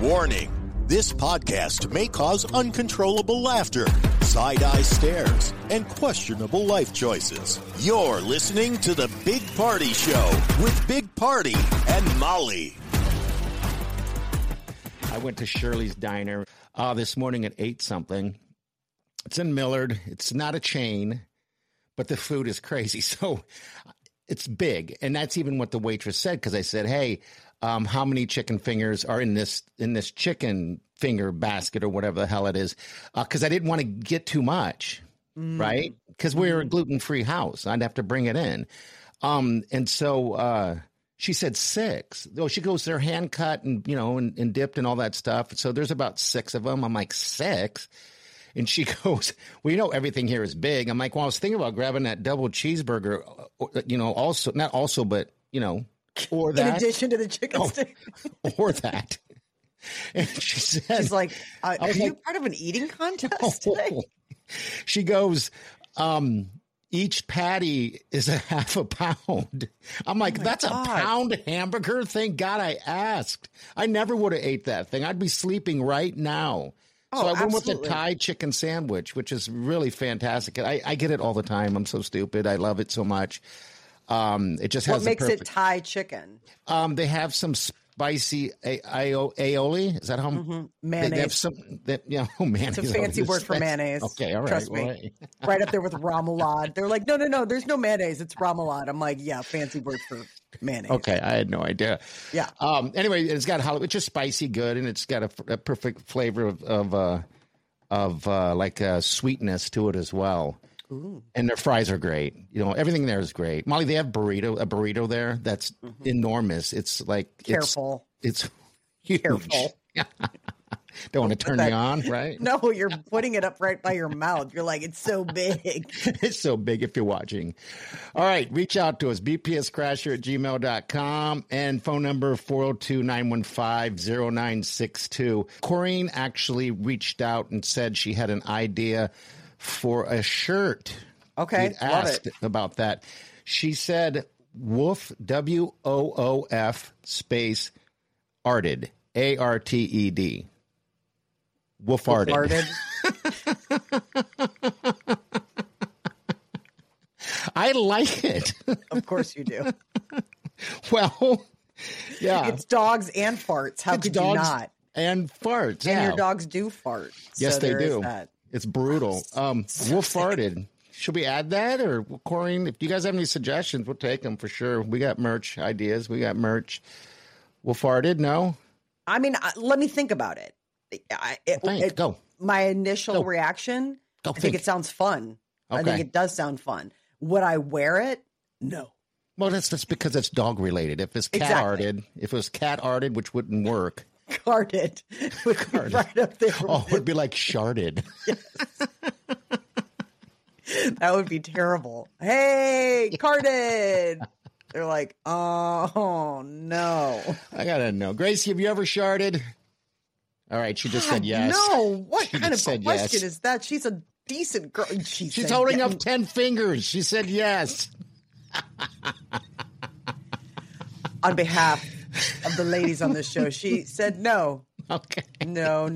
Warning, this podcast may cause uncontrollable laughter, side-eye stares, and questionable life choices. You're listening to The Big Party Show with Big Party and Molly. I went to Shirley's Diner this morning at 8-something. It's in Millard. It's not a chain, but the food is crazy. So it's big. And that's even what the waitress said, because I said, hey, how many chicken fingers are in this chicken finger basket or whatever the hell it is? Because I didn't want to get too much, right? Because we're a gluten-free house. I'd have to bring it in. And so she said 6. Oh, she goes, they're hand cut and, and dipped and all that stuff. So there's about 6 of them. I'm like, 6? And she goes, well, everything here is big. I'm like, well, I was thinking about grabbing that double cheeseburger, also, not also, but, or that. In addition to the chicken stick. Or that. And she said, she's like, are you part of an eating contest today? She goes, each patty is a half a pound. I'm like, that's God. A pound hamburger? Thank God I asked. I never would have ate that thing. I'd be sleeping right now. So I went with the Thai chicken sandwich, which is really fantastic. I get it all the time. I'm so stupid. I love it so much. It just has. What makes it Thai chicken? They have some spicy aioli. Is that how? Mayonnaise. They have some. Mayonnaise. It's a fancy word for mayonnaise. Okay, all right. Trust me. Right up there with remoulade. They're like, no. There's no mayonnaise. It's remoulade. I'm like, yeah, fancy word for mayonnaise. Okay, I had no idea. Yeah. Anyway, it's got it's just spicy good, and it's got a perfect flavor of like a sweetness to it as well. Ooh. And their fries are great. Everything there is great. Molly, they have a burrito there that's enormous. It's like careful. It's huge. Careful. Don't want to turn me on, right? No, you're putting it up right by your mouth. You're like, it's so big. It's so big if you're watching. All right, reach out to us, bpscrasher@gmail.com, and phone number 402-915-0962. Corrine actually reached out and said she had an idea for a shirt. Okay, we'd asked about that. She said, Woof, WOOF space arted, ARTED. Woofarted. I like it. Of course you do. Well, yeah. It's dogs and farts. How could you not? And farts. And your dogs do fart. Yes, so they do. That. It's brutal. Woofarted. Should we add that? Or, Corrine, if you guys have any suggestions, we'll take them for sure. We got merch ideas. We got merch. Woofarted? No? I mean, let me think about it. Go. My initial reaction, I think it sounds fun. Okay. I think it does sound fun. Would I wear it? No. Well, that's because it's dog related. If it's cat arted, which wouldn't work. Carded. Right up there. Oh, it would be like sharded. Yes. That would be terrible. Hey, carded. They're like, oh, no. I got to know. Gracie, have you ever sharded? All right, she just said yes. No, what kind of question is that? She's a decent girl. She's holding up 10 fingers. She said yes. On behalf of the ladies on this show, she said no. Okay. No.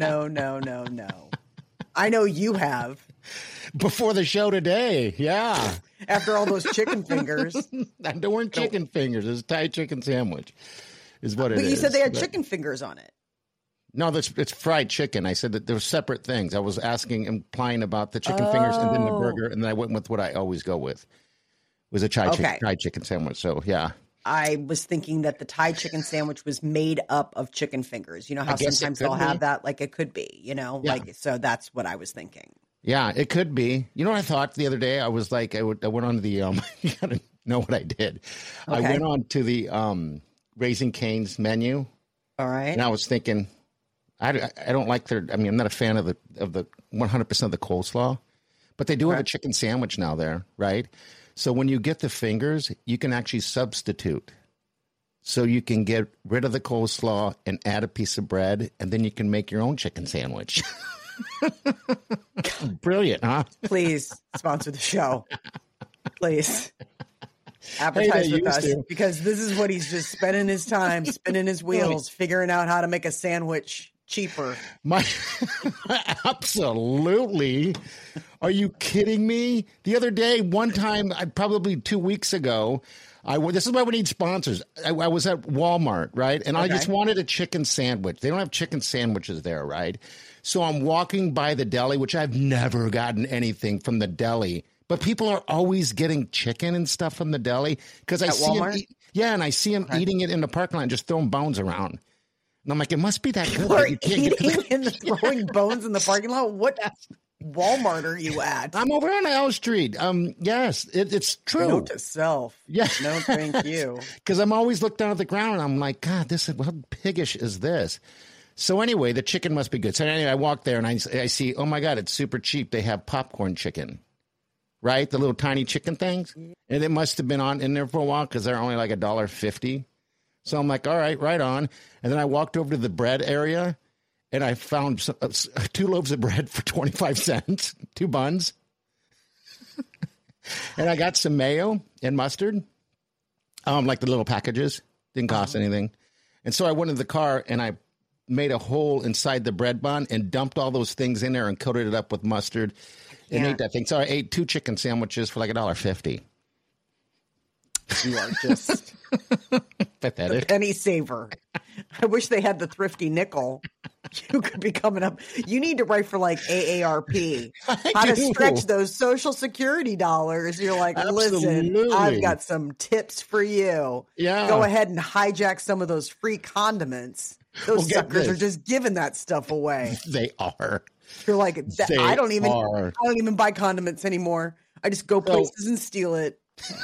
I know you have. Before the show today, yeah. After all those chicken fingers. There weren't chicken fingers. It was a Thai chicken sandwich is what it is. But you said they had chicken fingers on it. No, it's fried chicken. I said that there were separate things. I was implying about the chicken fingers and then the burger, and then I went with what I always go with. It was a Thai chicken sandwich, so yeah. I was thinking that the Thai chicken sandwich was made up of chicken fingers. You know how sometimes they'll have that? Like it could be, so that's what I was thinking. Yeah, it could be. You know what I thought the other day? I was like, I went on to the, you got to know what I did. Okay. I went on to the Raising Cane's menu. All right. And I was thinking, I don't like I'm not a fan of the 100% of the coleslaw, but they do have a chicken sandwich now there, right? So when you get the fingers, you can actually substitute. So you can get rid of the coleslaw and add a piece of bread, and then you can make your own chicken sandwich. Brilliant, huh? Please sponsor the show. Please. Advertise with us because this is what he's just spending his time, spinning his wheels, figuring out how to make a sandwich cheaper. Absolutely. Are you kidding me? The other day, one time, probably 2 weeks ago, this is why we need sponsors. I was at Walmart, right? And I just wanted a chicken sandwich. They don't have chicken sandwiches there, right? So I'm walking by the deli, which I've never gotten anything from the deli. But people are always getting chicken and stuff from the deli because I see them. And I see them eating it in the parking lot and just throwing bones around. And I'm like, it must be that good. That you can't eating and throwing bones in the parking lot? What Walmart are you at? I'm over on L Street. Yes, it's true. Note to self. Yeah. No, thank you. Because I'm always looking down at the ground and I'm like, God, how piggish is this? So anyway, the chicken must be good. So anyway, I walk there and I see, oh my God, it's super cheap. They have popcorn chicken, right? The little tiny chicken things. And it must have been in there for a while because they're only like $1.50. So I'm like, all right, right on. And then I walked over to the bread area and I found 2 loaves of bread for 25 cents, 2 buns. And I got some mayo and mustard, like the little packages. Didn't cost anything. And so I went in the car and I made a hole inside the bread bun and dumped all those things in there and coated it up with mustard and ate that thing. So I ate 2 chicken sandwiches for like $1.50. You are just pathetic. A penny saver. I wish they had the thrifty nickel. You could be coming up. You need to write for like AARP. How to stretch those Social Security dollars. You're like, listen, I've got some tips for you. Yeah. Go ahead and hijack some of those free condiments. Those suckers are just giving that stuff away. They are. You're like, I don't even buy condiments anymore. I just go places and steal it.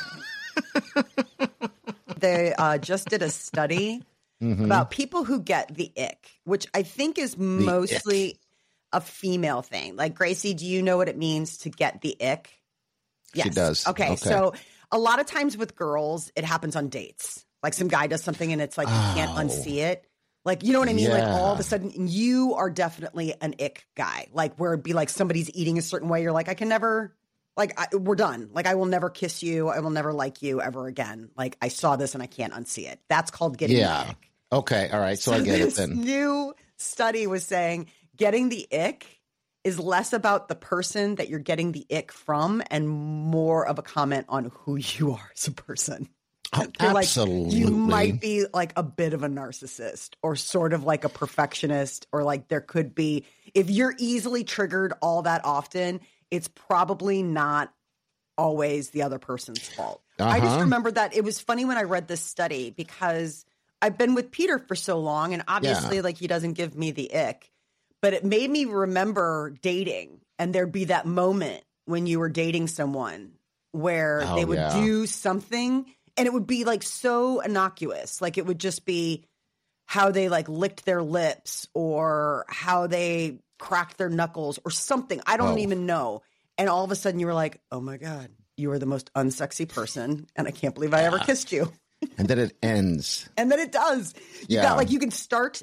They just did a study about people who get the ick, which I think is mostly a female thing. Like, Gracie, do you know what it means to get the ick? Yes. She does. Okay. So a lot of times with girls, it happens on dates. Like some guy does something and it's like you can't unsee it. Like, you know what I mean? Yeah. Like all of a sudden you are definitely an ick guy. Like where it'd be like somebody's eating a certain way. You're like, I can never, we're done. Like, I will never kiss you. I will never like you ever again. Like, I saw this and I can't unsee it. That's called getting the ick. Okay. All right. So I get it then. This new study was saying getting the ick is less about the person that you're getting the ick from and more of a comment on who you are as a person. Oh, absolutely. Like, you might be like a bit of a narcissist or sort of like a perfectionist, or like there could be, if you're easily triggered all that often, it's probably not always the other person's fault. I just remember that it was funny when I read this study because I've been with Peter for so long and obviously like he doesn't give me the ick, but it made me remember dating, and there'd be that moment when you were dating someone where they would do something and it would be like so innocuous. Like it would just be how they like licked their lips or how they cracked their knuckles or something. I don't even know. And all of a sudden you were like, oh my God, you are the most unsexy person. And I can't believe I ever kissed you. And then it ends. And then it does. You got like, you can start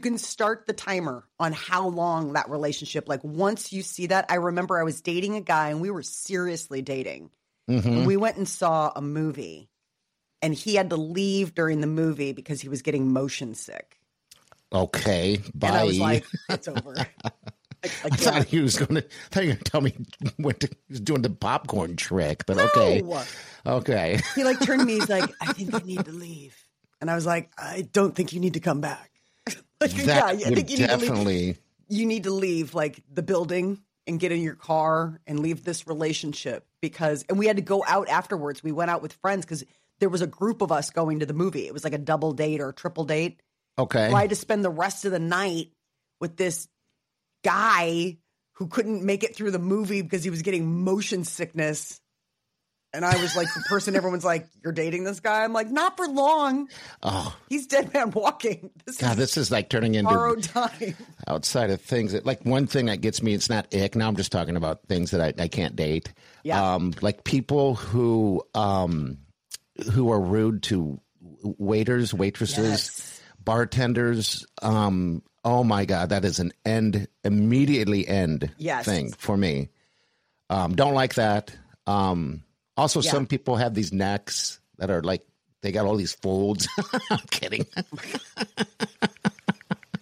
the timer on how long that relationship, like once you see that. I remember I was dating a guy and we were seriously dating. And we went and saw a movie and he had to leave during the movie because he was getting motion sick. Okay. Bye. And I was like, it's over. I thought you were going to tell me he was doing the popcorn trick, but okay. Okay. He like turned to me. He's like, I think you need to leave. And I was like, I don't think you need to come back. I think you definitely need to leave like the building and get in your car and leave this relationship and we had to go out afterwards. We went out with friends because there was a group of us going to the movie. It was like a double date or a triple date. Okay. So I had to spend the rest of the night with this guy who couldn't make it through the movie because he was getting motion sickness. And I was like the person everyone's like, you're dating this guy? I'm like, not for long. Oh. He's dead man walking. This is like turning into borrowed time. Outside of things that, like, one thing that gets me, it's not ick. Now I'm just talking about things that I can't date. Yeah. Like people who are rude to waiters, waitresses, bartenders. Oh my God, that is an immediately end thing for me. Don't like that. Also, some people have these necks that are like, they got all these folds. I'm kidding.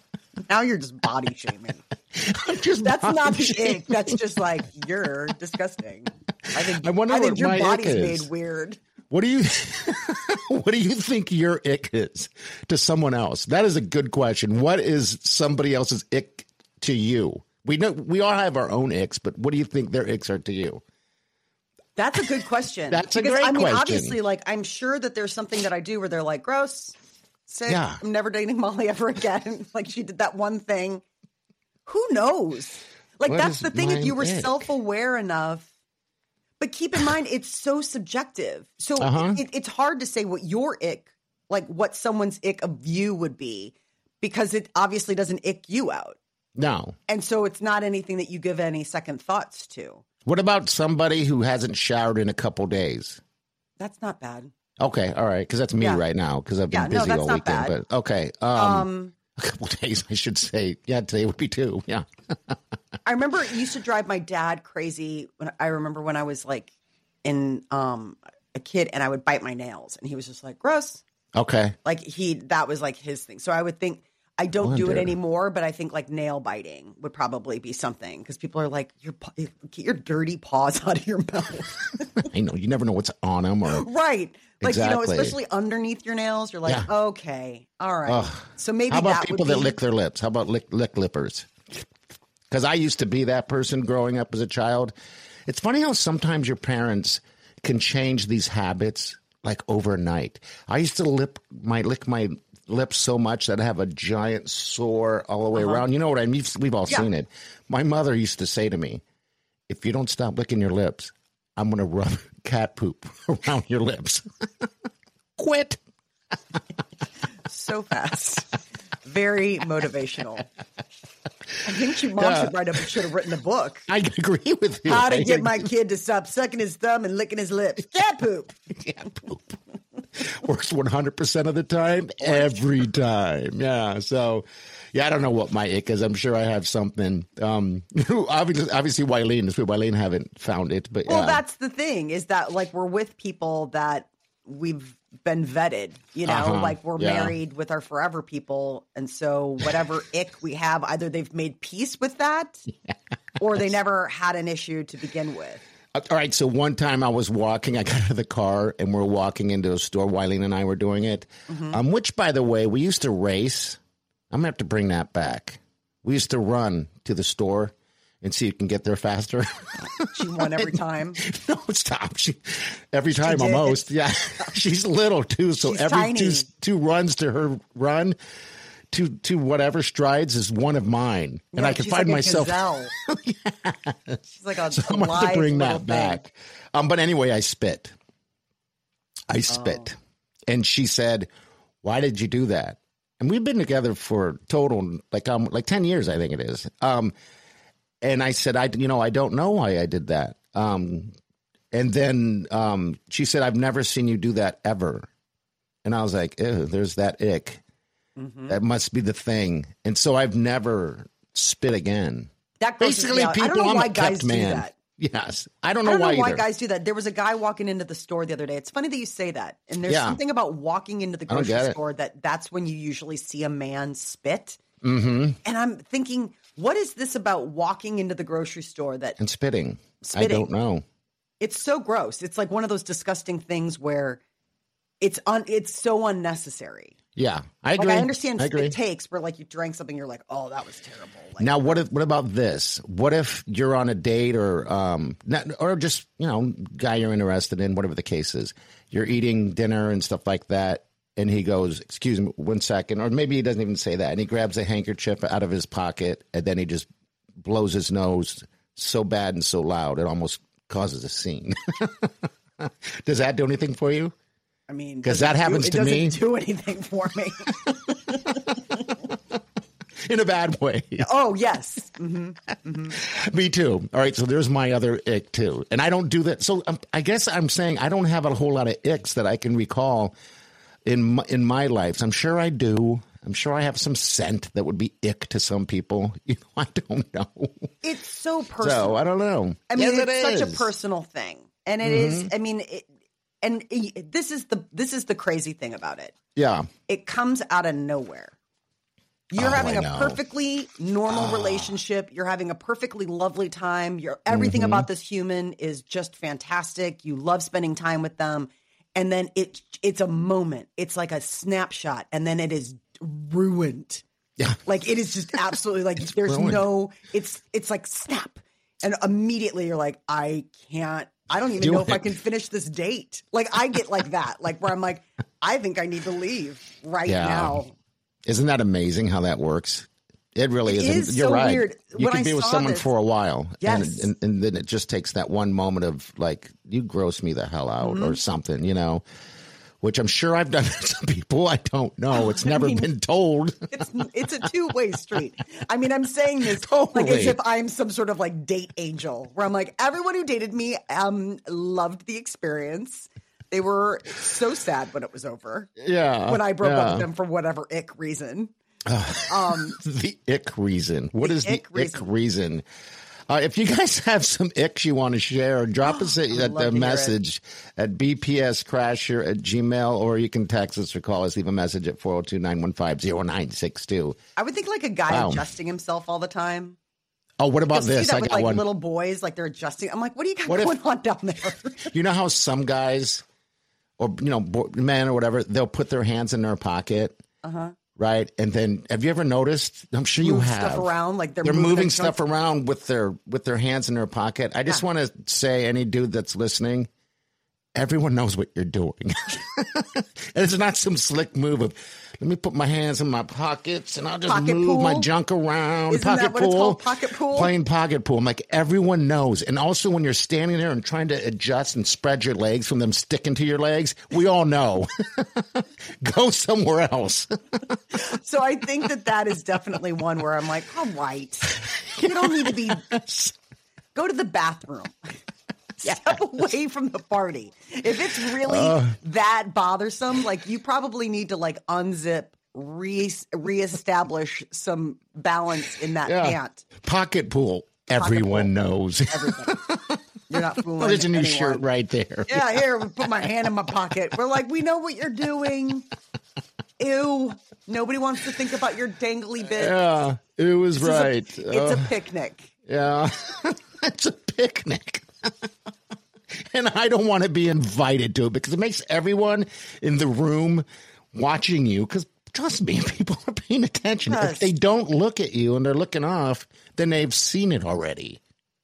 Now you're just body shaming. That's not the ick. That's just like, you're disgusting. I wonder what your my body's ick is. made weird. What do you think your ick is to someone else? That is a good question. What is somebody else's ick to you? We know we all have our own icks, but what do you think their icks are to you? That's a good question. That's a great question. Obviously, like, I'm sure that there's something that I do where they're like, gross, sick, Yeah. I'm never dating Molly ever again. Like, she did that one thing. Who knows? Like, What that's is the thing. If my you were ick? self-aware enough, but keep in mind, it's so subjective. So it's hard to say what your ick, like what someone's ick of you would be, because it obviously doesn't ick you out. No. And so it's not anything that you give any second thoughts to. What about somebody who hasn't showered in a couple days? That's not bad. Okay, all right, because that's me Yeah. right now because I've been Yeah, no, busy that's all not weekend. bad. But okay, a couple days, I should say. Yeah, today would be 2. Yeah. I remember it used to drive my dad crazy. I remember when I was like in a kid and I would bite my nails and he was just like, gross. Okay. Like that was like his thing. So I would think, I don't do it Wonder. anymore, but I think like nail biting would probably be something because people are like, get your dirty paws out of your mouth. I know you never know what's on them or Right. Like, Exactly. especially underneath your nails, you're like, Yeah. okay, all right. Ugh. So maybe How about that people would that be, lick their lips? How about lick lippers? Because I used to be that person growing up as a child. It's funny how sometimes your parents can change these habits like overnight. I used to lick my lips so much that I have a giant sore all the way around. You know what I mean? We've all seen it. My mother used to say to me, if you don't stop licking your lips, I'm going to rub cat poop around your lips. Quit. so fast. Very motivational. I think your mom should have written a book. I agree with you. How to get my kid to stop sucking his thumb and licking his lips. Cat poop. Cat poop. Works 100% of the time, every time. Yeah. So, yeah, I don't know what my ick is. I'm sure I have something. Obviously, Wileen haven't found it, but Well, that's the thing is that like we're with people that we've been vetted, like we're married with our forever people. And so whatever ick we have, either they've made peace with that or they never had an issue to begin with. All right, so one time I was walking, I got out of the car and we're walking into a store. Wileen and I were doing it, which, by the way, we used to race. I'm going to have to bring that back. We used to run to the store and see who can get there faster. She won every time. No, stop. Every time almost. Yeah, she's little too, so She's every tiny. two runs to her run to whatever strides is one of mine, and I can she's find like a myself. gazelle. She's like a So I'm going to have to bring that back. But anyway, I spit. And she said, "Why did you do that?" And we've been together for total like 10 years, I think it is. And I said, I don't know why I did that. And then she said, "I've never seen you do that ever." And I was like, ew, there's that ick. That must be the thing. And so I've never spit again. That grosses me Basically, out. I people, don't know I'm why a guys kept do man. that. Yes. I don't know, I don't know why either. guys do that. There was a guy walking into the store the other day. It's funny that you say that. And there's something about walking into the I don't grocery get it. store that's when you usually see a man spit. Mm-hmm. And I'm thinking, what is this about walking into the grocery store that And spitting. I Spitting. don't know. it's so gross. It's like one of those disgusting things where it's so unnecessary. Yeah, I agree. Like I understand I agree. spit takes where like you drank something, you're like, oh, that was terrible. Like, Now, what about this? What if you're on a date or just, guy you're interested in, whatever the case is, you're eating dinner and stuff like that, and he goes, "Excuse me, 1 second," or maybe he doesn't even say that, and he grabs a handkerchief out of his pocket, and then he just blows his nose so bad and so loud it almost causes a scene. Does that do anything for you? I mean, 'Cause that happens to me. It doesn't do anything for me. In a bad way. Oh, yes. Mm-hmm. Me too. All right, so there's my other ick too, and I don't do that. So I guess I'm saying I don't have a whole lot of icks that I can recall in my life. I'm sure I do. I'm sure I have some scent that would be ick to some people. I don't know. It's so personal. So I don't know. I mean, Yes, it's it such a is. personal thing, and it is. I mean, this is the crazy thing about it. Yeah. It comes out of nowhere. You're having I a know. perfectly normal relationship. You're having a perfectly lovely time. Everything about this human is just fantastic. You love spending time with them. And then it's a moment. It's like a snapshot. And then it is ruined. Yeah. Like it is just absolutely like there's ruined. no, it's like snap. And immediately you're like, I don't even know if I can finish this date. Like I get like that, like where I'm like, I think I need to leave right now. Isn't that amazing how that works? It really It is. is You're so right. weird. You When can I be with saw someone this- for a while. Yes. And then it just takes that one moment of like, you gross me the hell out or something, which I'm sure I've done to some people. I don't know. It's never been told. It's a two-way street. I mean, I'm saying this Totally. like as if I'm some sort of like date angel where I'm like, everyone who dated me loved the experience. They were so sad when it was over. Yeah. When I broke up with them for whatever ick reason. The ick reason. What is the ick ick reason? If you guys have some icks you want to share, drop us love to the hear message at bpscrasher@gmail.com, or you can text us or call us, leave a message at 402-915-0962. I would think like a guy Wow. adjusting himself all the time. Oh, what about You'll see this? that I with got like one. little boys, like they're adjusting. I'm like, what do you got What if- going on down there? You know how some guys or, men or whatever, they'll put their hands in their pocket. Right. And then have you ever noticed? I'm sure you Move have stuff around, like they're moving their stuff junk. around with their hands in their pocket. I just want to say, any dude that's listening, everyone knows what you're doing. And it's not some slick move of, let me put my hands in my pockets and I'll just Pocket move pool? my junk around. Isn't pocket that what pool. it's called? Pocket pool? Playing pocket pool. I'm like, everyone knows. And also when you're standing there and trying to adjust and spread your legs from them sticking to your legs, we all know. Go somewhere else. So I think that is definitely one where I'm like, all right, you don't need to be. Go to the bathroom. Step away from the party. If it's really that bothersome, like you probably need to like unzip, reestablish some balance in that pant. Pocket pool. Everyone knows. Everybody. You're not fooling Well, there's a new anyone. shirt right there. Yeah, here, put my hand in my pocket. We're like, we know what you're doing. Ew. Nobody wants to think about your dangly bit. Yeah, it was right. It's a picnic. Yeah, it's a picnic. And I don't want to be invited to it because it makes everyone in the room watching you. Because trust me, people are paying attention. Yes. If they don't look at you and they're looking off, then they've seen it already.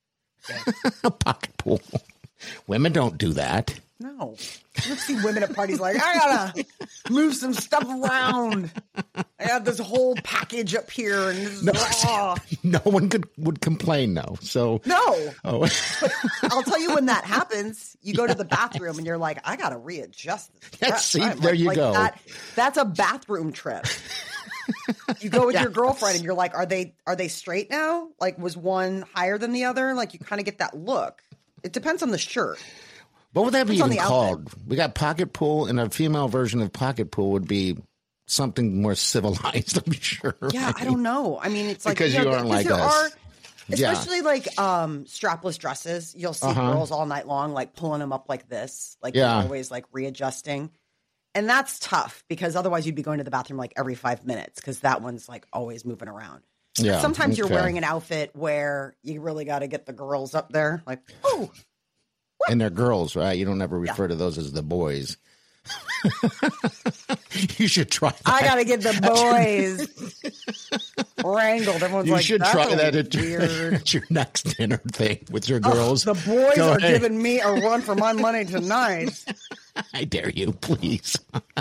A pocket pool. Women don't do that. No. You see women at parties like, I gotta move some stuff around. I got this whole package up here and this is No one would complain though. So No. Oh. But I'll tell you when that happens, you go to the bathroom and you're like, I gotta readjust this. Yes, see, I'm there you go. That's a bathroom trip. You go with your girlfriend and you're like, are they straight now? Like, was one higher than the other? Like, you kind of get that look. It depends on the shirt. What would that be Depends on even the called? We got pocket pool, and a female version of pocket pool would be something more civilized, I'm sure. Yeah, right? I don't know. I mean, it's like Because you aren't like there us. Yeah. especially like strapless dresses. You'll see girls all night long like pulling them up like this, like Yeah. they're always like readjusting, and that's tough because otherwise you'd be going to the bathroom like every 5 minutes because that one's like always moving around. Yeah, Sometimes you're okay. wearing an outfit where you really got to get the girls up there, like oh. And they're girls, right? You don't ever refer to those as the boys. You should try that. I gotta get the boys wrangled. Everyone's You like, should that's try a that at weird. at your next dinner thing with your girls. The boys Go are ahead. giving me a run for my money tonight. I dare you, please.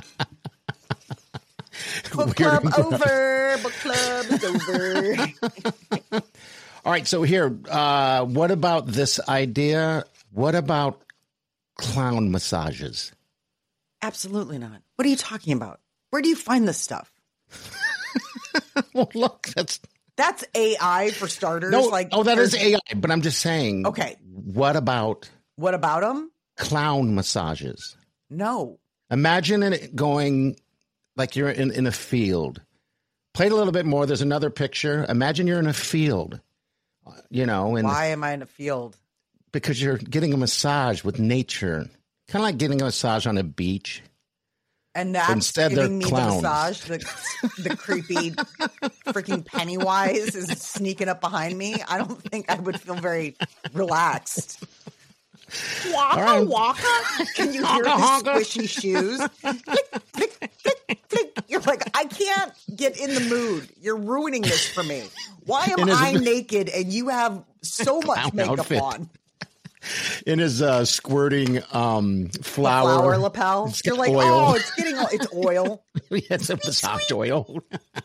Book Weird club and gross. over. Book club is over. All right, so here, what about this idea? What about clown massages? Absolutely not. What are you talking about? Where do you find this stuff? Well, look, That's AI for starters. no. Like, That is there's- AI. But I'm just saying. Okay. What about What about them? clown massages? No. Imagine it going like you're in a field. Play it a little bit more. There's another picture. Imagine you're in a field. And Why am I in a field? because you're getting a massage with nature, kind of like getting a massage on a beach. And that's Instead, giving me they're clowns. the massage. The creepy freaking Pennywise is sneaking up behind me. I don't think I would feel very relaxed. Waka waka. Can you hear his squishy shoes? Click, click, click, click. You're like, I can't get in the mood. You're ruining this for me. Why am I naked and you have so much makeup outfit. on? In his squirting Flower lapel. You're like, oil. oh, it's oil. He had some massage oil.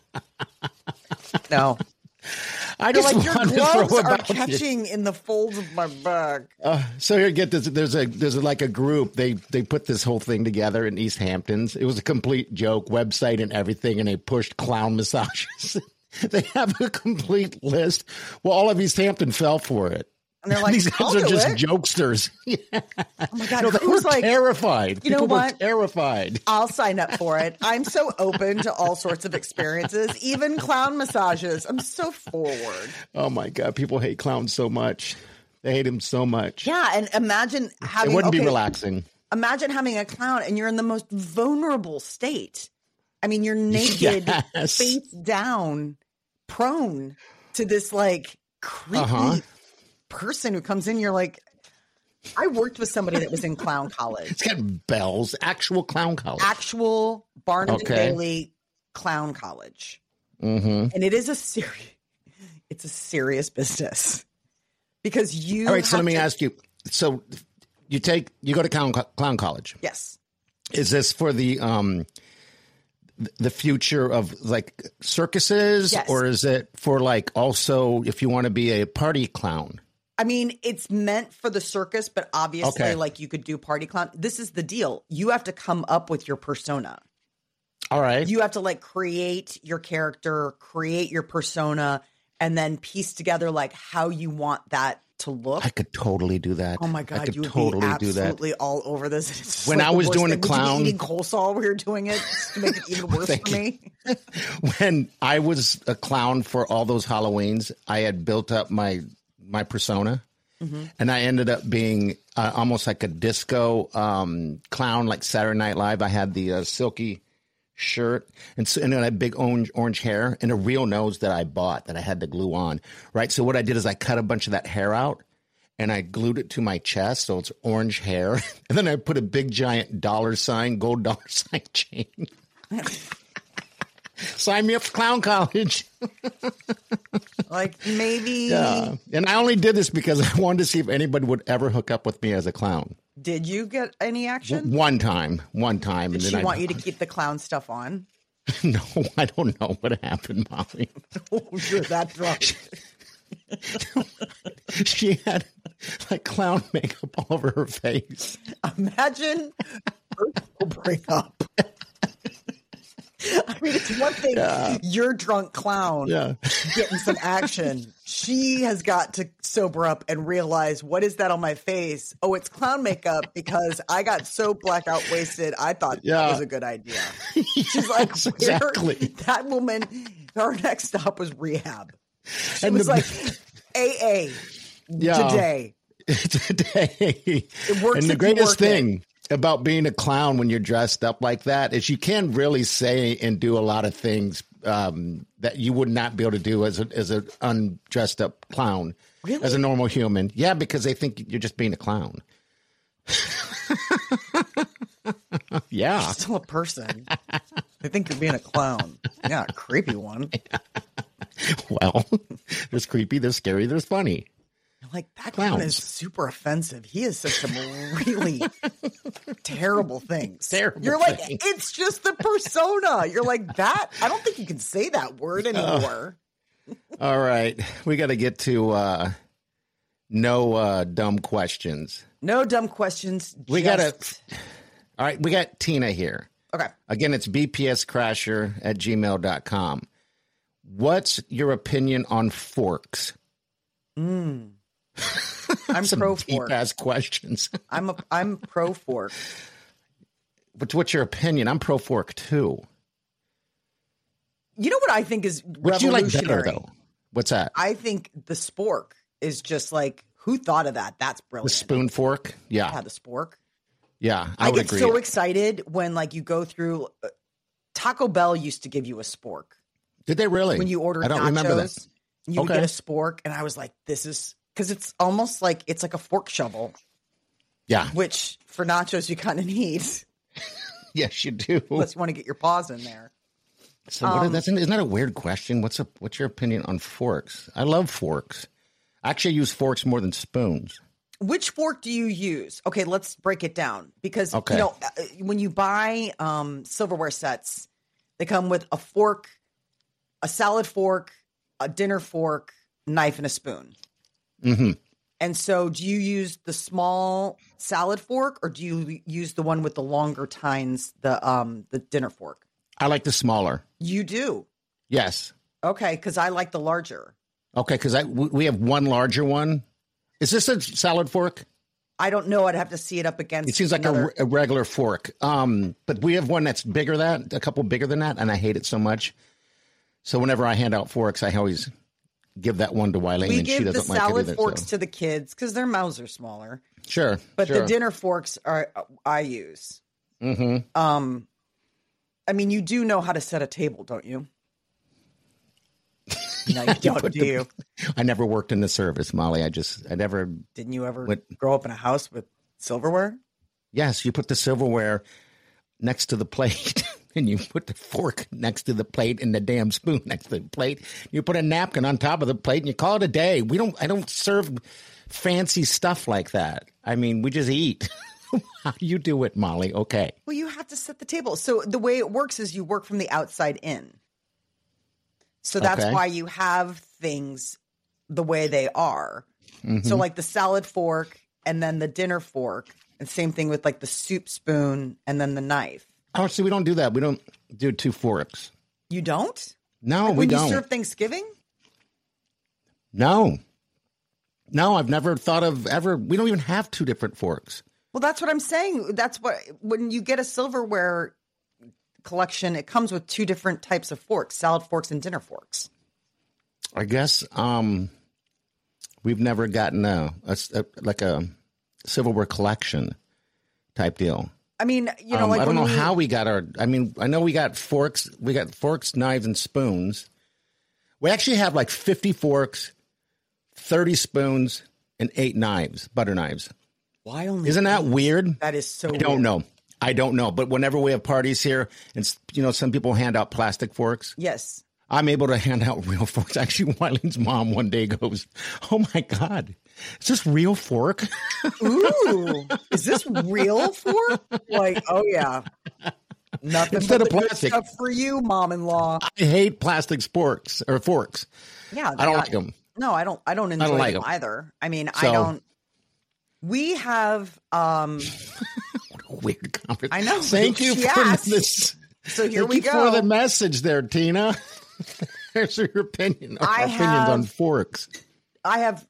No. I You're just like, your wanted to gloves throw are about this. catching in the folds of my bag. So here, get this. There's like a group. They put this whole thing together in East Hamptons. It was a complete joke, website and everything, and they pushed clown massages. They have a complete list. Well, all of East Hampton fell for it. And they're like, these guys are just jokesters. Yeah. Oh my God. No, they were terrified. You know People what? were terrified. I'll sign up for it. I'm so open to all sorts of experiences, even clown massages. I'm so forward. Oh my God. People hate clowns so much. They hate him so much. Yeah. And imagine having, it wouldn't be relaxing. Imagine having a clown and you're in the most vulnerable state. I mean, you're naked, Yes. face down, prone to this like creepy person who comes in. You're like, I worked with somebody that was in clown college. It's got bells. Actual clown college. Actual Barnum and Bailey clown college. Mm-hmm. And it is it's a serious business because you. All right. So let me ask you. So you go to clown college. Yes. Is this for the future of like circuses, Yes. or is it for like also if you want to be a party clown? I mean, it's meant for the circus, but obviously, like you could do party clown. This is the deal. You have to come up with your persona. All right. You have to like create your character, create your persona, and then piece together like how you want that to look. I could totally do that. Oh my God, I could you would totally be do that. absolutely all over this. It's just When like I the was worst doing thing. a clown- Would you be eating coleslaw while we were doing it just to make it even worse for me? When I was a clown for all those Halloweens, I had built up my persona. Mm-hmm. And I ended up being almost like a disco clown, like Saturday Night Live. I had the silky shirt and then I had big orange hair and a real nose that I bought that I had to glue on. Right. So what I did is I cut a bunch of that hair out and I glued it to my chest. So it's orange hair. And then I put a big giant gold $sign chain. Sign me up for clown college. Like maybe. Yeah. And I only did this because I wanted to see if anybody would ever hook up with me as a clown. Did you get any action? One time. Did she want you to keep the clown stuff on? No, I don't know what happened, Molly. Oh, you're that drunk. She had like clown makeup all over her face. Imagine her breakup. I mean, it's one thing you're drunk clown getting some action. She has got to sober up and realize, what is that on my face? Oh, it's clown makeup because I got so blackout wasted. I thought that was a good idea. She's like, exactly. That woman, her next stop was rehab. She was like, AA today. Today. It works. And the greatest thing about being a clown when you're dressed up like that is you can really say and do a lot of things that you would not be able to do as an undressed up clown, really? As a normal human. Yeah, because they think you're just being a clown. Yeah. You're still a person. They think you're being a clown. Yeah, a creepy one. Well, there's creepy, there's scary, there's funny. Like, that clown is super offensive. He has said some really terrible things. You're like, it's just the persona. You're like, that? I don't think you can say that word anymore. All right. We got to get to no dumb questions. No dumb questions. We got to. All right. We got Tina here. Okay. Again, it's bpscrasher@gmail.com. What's your opinion on forks? I'm Some pro fork. Deep-ass questions. I'm pro fork. But what's your opinion? I'm pro fork too. You know what I think is What do you like better revolutionary? though? What's that? I think the spork is just like, who thought of that? That's brilliant. The spoon fork? Yeah, Yeah. the spork. Yeah, I would get agree. so excited when like you go through. Taco Bell used to give you a spork Did they really? when you ordered I don't nachos. remember that. You would Okay. get a spork, and I was like, "This is," because it's almost like it's like a fork shovel, Yeah. which for nachos you kind of need Yes, you do. unless you want to get your paws in there. So isn't that a weird question? What's your opinion on forks? I love forks. I actually use forks more than spoons. Which fork do you use? Okay, let's break it down because Okay. when you buy silverware sets, they come with a fork, a salad fork, a dinner fork, knife, and a spoon. Mm-hmm. And so, do you use the small salad fork, or do you use the one with the longer tines, the dinner fork? I like the smaller. You do, Yes. okay? Because I like the larger. Okay, because we have one larger one. Is this a salad fork? I don't know. I'd have to see it up against. It seems like a regular fork. But we have one that's bigger than a couple bigger than that, and I hate it so much. So whenever I hand out forks, I always give that one to Wileen, We and she give the doesn't like it salad either. forks So. to the kids because their mouths are smaller. Sure, But sure. the dinner forks I use. Mm-hmm. I mean, you do know how to set a table, don't you? No, you don't, do you? I never worked in the service, Molly. I never. Didn't you ever What- grow up in a house with silverware? Yes, you put the silverware next to the plate, and you put the fork next to the plate, and the damn spoon next to the plate. You put a napkin on top of the plate, and you call it a day. I don't serve fancy stuff like that. I mean, we just eat. How do you do it, Molly? Okay. Well, you have to set the table. So the way it works is you work from the outside in. So that's Okay. why you have things the way they are. Mm-hmm. So like the salad fork and then the dinner fork. And same thing with like the soup spoon and then the knife. Oh, see, we don't do that. We don't do two forks. You don't? No, Like we when don't. you serve Thanksgiving? No, I've never thought of ever. We don't even have two different forks. Well, that's what I'm saying. That's what, when you get a silverware collection, it comes with two different types of forks, salad forks and dinner forks. I guess we've never gotten a silverware collection type deal. I mean, you know, like I don't when know how we got our. I mean, I know we got forks. We got forks, knives, and spoons. We actually have like 50 forks, 30 spoons, and 8 knives, butter knives. Why only? Isn't that weird? That is so. I don't know. I don't know. But whenever we have parties here, and some people hand out plastic forks. Yes. I'm able to hand out real forks. Actually, Wileen's mom one day goes, "Oh my God, is this real fork?" Ooh, is this real fork? Like, oh yeah, nothing Instead but of the good plastic. stuff for you, mom-in-law. I hate plastic forks. Yeah, I don't like them. No, I don't. I don't enjoy like them them. either. I mean, I So- don't. We have. What a weird conversation. I know. Thank you She for asked. this. So here Thank we you go. for the message there, Tina. There's your opinion. Our opinions on forks. I have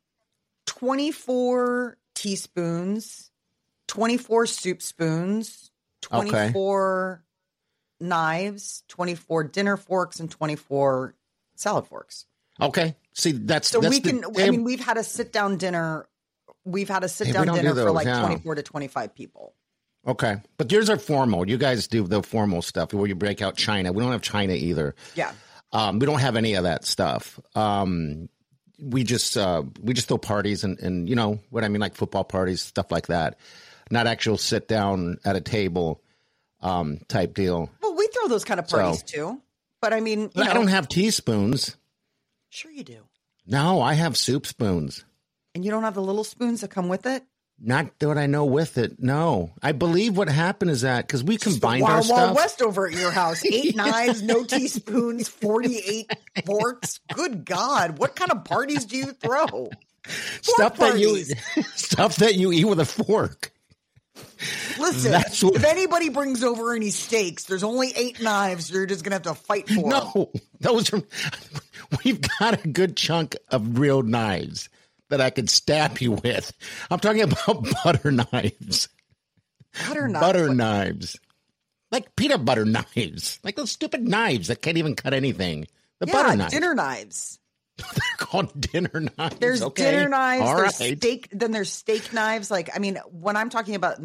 24 teaspoons, 24 soup spoons, 24 knives, 24 dinner forks, and 24 salad forks. Okay. See, that's So that's we can. I mean, we've had a sit down dinner. We've had a sit down don't do dinner for those, like yeah. 24 to 25 people. okay. But yours are formal. You guys do the formal stuff where you break out china. We don't have china either. Yeah. We don't have any of that stuff. We just throw parties and you know what I mean, like football parties, stuff like that. Not actual sit down at a table type deal. Well, we throw those kind of parties too. But I mean, I don't have teaspoons. Sure you do. No, I have soup spoons. And you don't have the little spoons that come with it? Not what I know with it. No, I believe what happened is that because we combined Wild, our Wild stuff. West over at your house. 8 knives, no teaspoons, 48 forks. Good God. What kind of parties do you throw? stuff parties. that you eat with a fork. Listen, That's what- if anybody brings over any steaks, there's only 8 knives you're just going to have to fight for. No, those are. We've got a good chunk of real knives that I could stab you with. I'm talking about butter knives. Butter knives. Butter knives. Like peanut butter knives. Like those stupid knives that can't even cut anything. The butter knives. Dinner knives. They're called dinner knives. There's dinner knives. All there's right. steak. Then there's steak knives. Like, I mean, when I'm talking about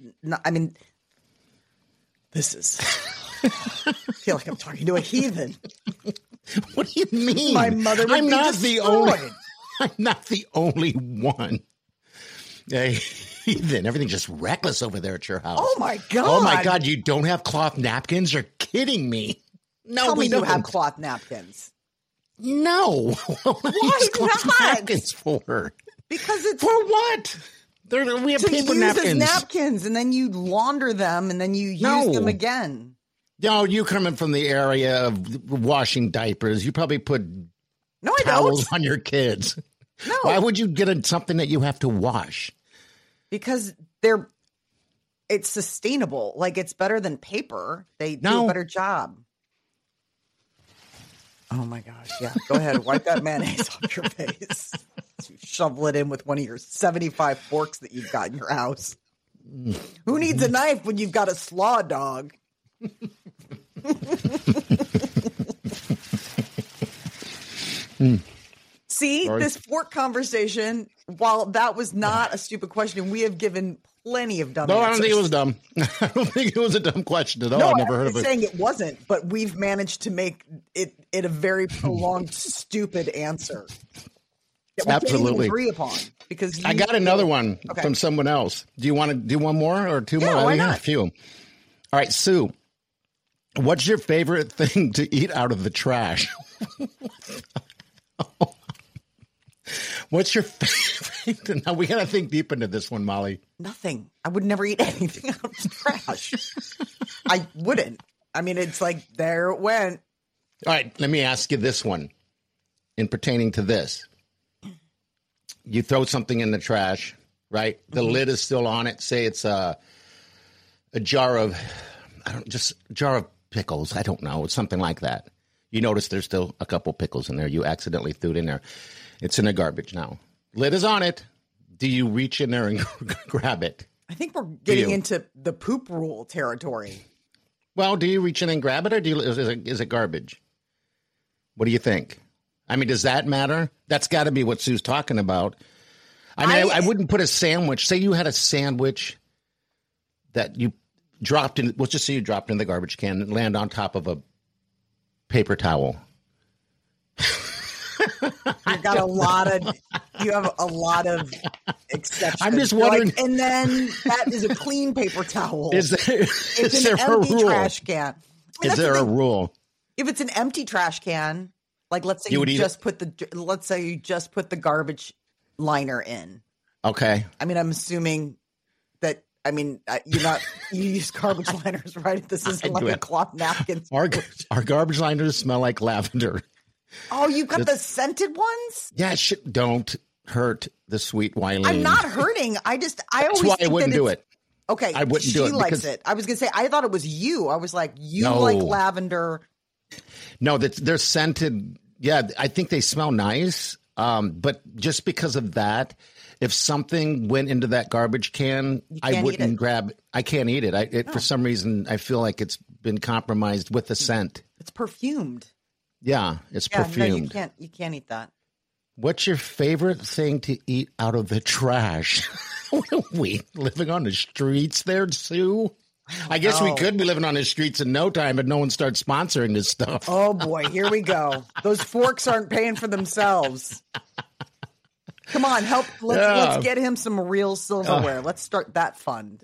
this is. I feel like I'm talking to a heathen. What do you mean? My mother would be destroyed. I'm not the only one. Hey, heathen. Everything's just reckless over there at your house. Oh my God. Oh my God. You don't have cloth napkins? You're kidding me. No, Tell me we don't. You have cloth napkins. No. Why cloth not? napkins for? Because it's for what? We have to paper use napkins. as napkins, and then you launder them, and then you use them again. No, you coming from the area of washing diapers. You probably put I towels don't. on your kids. No. Why would you get something that you have to wash? Because it's sustainable. Like, it's better than paper. They do a better job. Oh my gosh. Yeah. Go ahead. Wipe that mayonnaise off your face. Shovel it in with one of your 75 forks that you've got in your house. Who needs a knife when you've got a slaw dog? See, this fork conversation, while that was not a stupid question, we have given plenty of dumb answers. I don't think it was dumb. I don't think it was a dumb question at all. No, I've never heard of it. I'm saying it wasn't, but we've managed to make it a very prolonged, stupid answer. That we Absolutely. can't even agree upon, because I got another one from someone else. Do you want to do one more or two more? Why I got not? a few. All right, Sue. What's your favorite thing to eat out of the trash? What's your favorite? Now we got to think deep into this one, Molly. Nothing. I would never eat anything out of the trash. I wouldn't. I mean, it's like, there it went. All right, let me ask you this one in pertaining to this. You throw something in the trash, right? The lid is still on it. Say it's a jar of, pickles. I don't know. It's something like that. You notice there's still a couple pickles in there. You accidentally threw it in there. It's in the garbage now. Lid is on it. Do you reach in there and grab it? I think we're getting into the poop rule territory. Well, do you reach in and grab it, or is it garbage? What do you think? I mean, does that matter? That's got to be what Sue's talking about. I mean, I wouldn't put a sandwich. Say you had a sandwich that you dropped in. Let's just say you dropped in the garbage can and land on top of a paper towel. You have a lot of exceptions. I'm just wondering. Like, and then that is a clean paper towel. Is there an empty trash can. Is there a rule? If it's an empty trash can, like let's say you just put the garbage liner in. Okay. I mean, I'm assuming that. I mean, you use garbage liners, right? This isn't like a cloth napkin. Our garbage liners smell like lavender. Oh, you got the scented ones? Yeah, don't hurt the sweet Wileen. I'm not hurting. That's why I wouldn't do it. Okay, I wouldn't do it. She likes it. I was gonna say I thought it was you. I was like, like lavender. No, they're scented. Yeah, I think they smell nice. But just because of that, if something went into that garbage can, I wouldn't grab it. I can't eat it. For some reason, I feel like it's been compromised with the scent. It's perfumed. Yeah, it's perfumed. No, you can't eat that. What's your favorite thing to eat out of the trash? What are we living on the streets there, Sue? I guess we could be living on the streets in no time, but no one starts sponsoring this stuff. Oh boy, here we go. Those forks aren't paying for themselves. Come on, help. Let's get him some real silverware. Let's start that fund.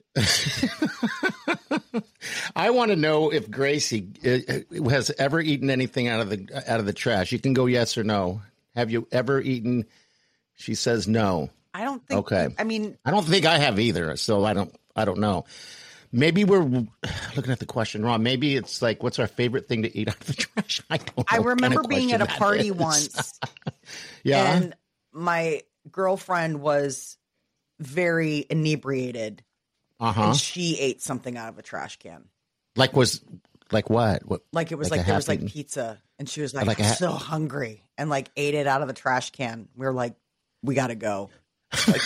I want to know if Gracie has ever eaten anything out of the trash. You can go yes or no. Have you ever eaten? She says no. I don't think. Okay. I mean, I don't think I have either. So I don't know. Maybe we're looking at the question wrong. Maybe it's like, what's our favorite thing to eat out of the trash? I don't know. I remember being at a party once. Yeah. And my girlfriend was very inebriated. And she ate something out of a trash can. Like what? Like it was like there was like pizza, and she was like I'm so hungry, and like ate it out of the trash can. We were like, we got to go. Like,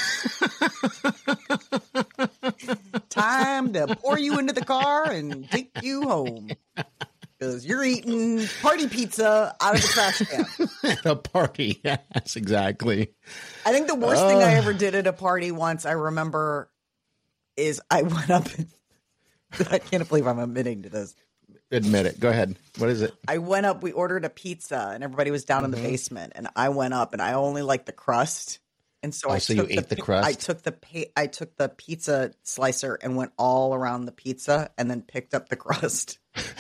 time to pour you into the car and take you home. because you're eating party pizza out of a trash can. A party. Yes, exactly. I think the worst thing I ever did at a party once, I remember, is I went up. I can't believe I'm admitting to this. Admit it. Go ahead. What is it? I went up. We ordered a pizza, and everybody was down in the basement. And I went up, and I only liked the crust. And so you ate the crust? I took the pizza slicer and went all around the pizza, and then picked up the crust.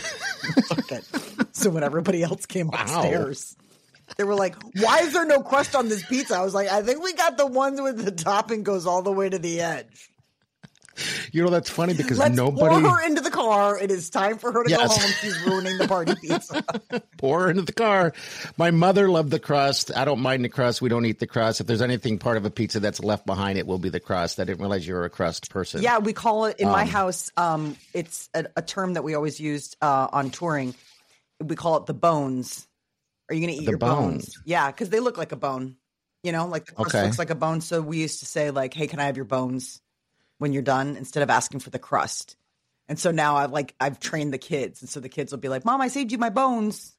So when everybody else came upstairs, they were like, "Why is there no crust on this pizza?" I was like, "I think we got the ones with the topping goes all the way to the edge." You know, that's funny because Let's nobody... pour her into the car. It is time for her to go home. She's ruining the party pizza. Pour her into the car. My mother loved the crust. I don't mind the crust. We don't eat the crust. If there's anything part of a pizza that's left behind, it will be the crust. I didn't realize you were a crust person. Yeah, we call it, in my house, it's a term that we always used on touring. We call it the bones. Are you going to eat your bones? Yeah, because they look like a bone. You know, like the crust looks like a bone. So we used to say, like, hey, can I have your bones when you're done, instead of asking for the crust. And so now I've trained the kids. And so the kids will be like, Mom, I saved you my bones.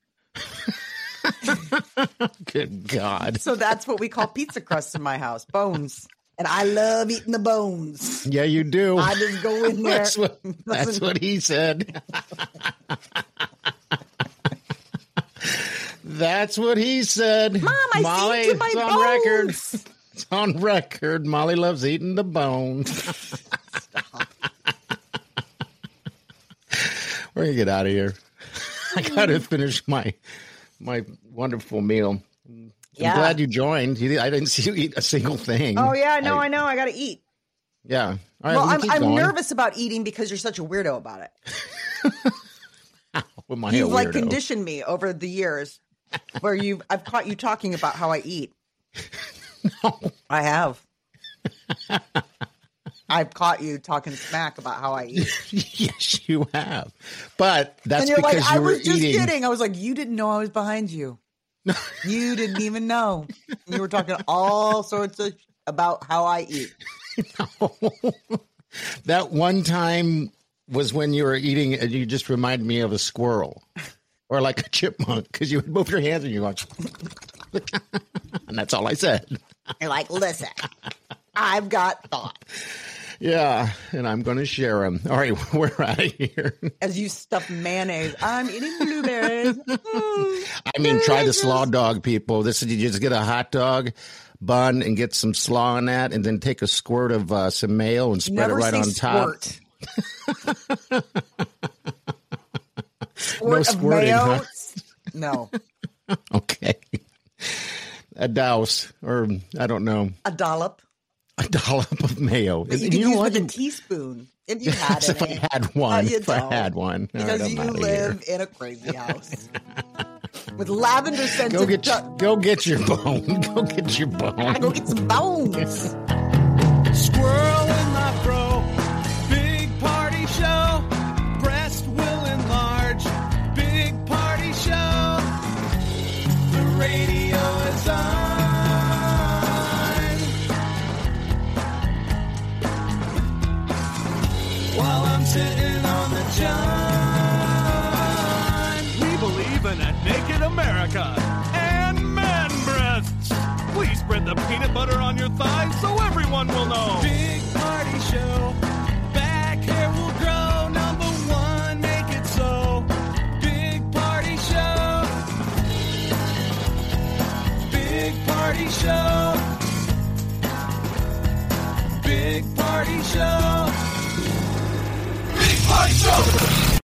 Good God. So that's what we call pizza crusts in my house, bones. And I love eating the bones. Yeah, you do. I just go in there. That's what he said. That's what he said. Mom, I saved you my bones. Record. It's on record. Molly loves eating the bones. We're going to get out of here. I got to finish my wonderful meal. I'm glad you joined. I didn't see you eat a single thing. Oh, yeah. No, I know. I got to eat. Yeah. All right, well, I'm nervous about eating because you're such a weirdo about it. You've like conditioned me over the years where I've caught you talking about how I eat. No. I have. I've caught you talking smack about how I eat. Yes, you have. But that's because like, I was just kidding. I was like, you didn't know I was behind you. You didn't even know. You were talking all sorts of about how I eat. No. That one time was when you were eating and you just reminded me of a squirrel or like a chipmunk because you would move your hands and you're like, and that's all I said. You're like, listen, I've got thoughts. Yeah, and I'm going to share them. All right, we're out of here. As you stuff mayonnaise, I'm eating blueberries. I mean, try the slaw dog, people. This is, you just get a hot dog bun and get some slaw on that, and then take a squirt of some mayo and spread it right on top. No squirting, huh? No. Okay. A douse, or I don't know. A dollop. A dollop of mayo. You can use with a teaspoon if you had it. If I had one. If I had one. Because you live in a crazy house. With lavender scented. Go get your bone. Go get your bone. I gotta go get some bones. Squirrel in my fro. Big party show. Breast will enlarge. Big party show. The radio is on. While I'm sitting on the john. We believe in a naked America and man breasts. Please spread the peanut butter on your thighs so everyone will know. Big